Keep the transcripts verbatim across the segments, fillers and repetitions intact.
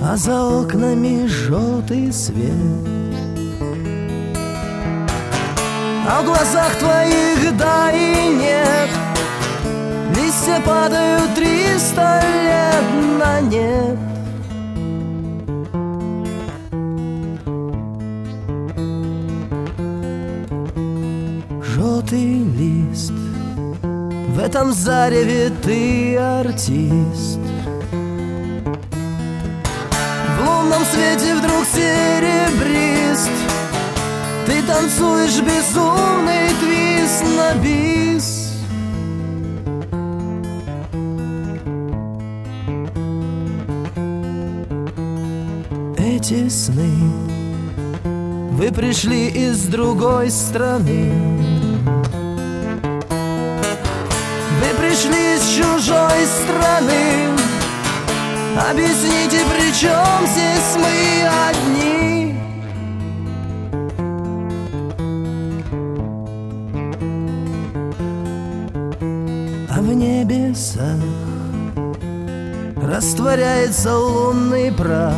а за окнами желтый свет. А в глазах твоих да и нет, листья падают триста лет на нет. Желтый лист, в этом зареве ты артист. В лунном свете вдруг серебрист, ты танцуешь безумный твист на бис. Эти сны, вы пришли из другой страны, вы пришли из чужой страны. Объясните, при чем здесь мы одни? А в небесах растворяется лунный прах.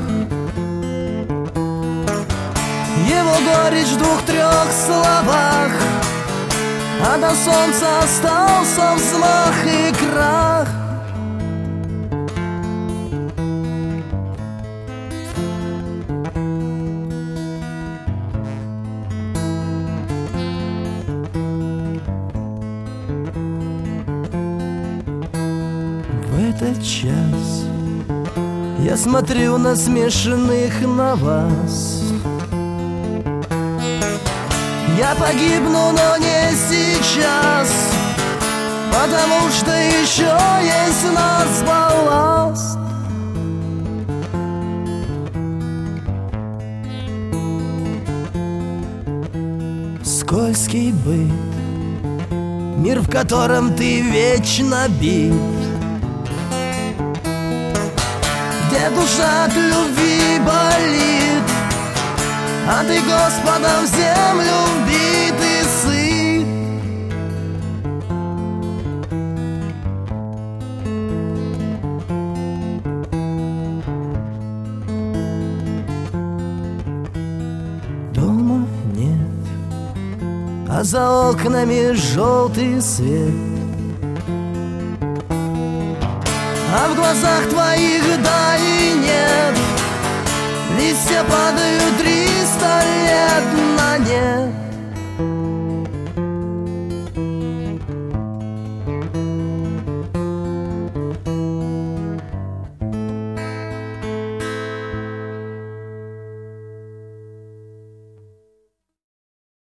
Его горечь в двух-трех словах, а до солнца остался взмах и крах. В этот час я смотрю на смешанных на вас. Я погибну, но не сейчас, потому что еще есть в нас балласт. Скользкий быт, мир, в котором ты вечно бит, где душа от любви болит, а ты Господом в землю вбит и сыт. Дома нет, а за окнами желтый свет. А в глазах твоих да и нет, листья падают триста лет